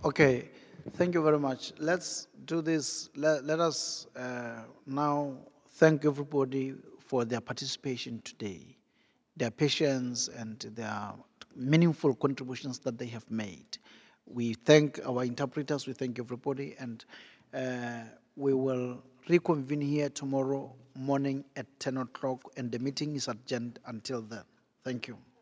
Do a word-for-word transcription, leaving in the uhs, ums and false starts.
Okay, thank you very much. Let's do this. Let, let us uh, now thank everybody for their participation today, their patience and their meaningful contributions that they have made. We thank our interpreters, we thank everybody, and uh, we will reconvene here tomorrow morning at ten o'clock, and the meeting is adjourned until then. Thank you.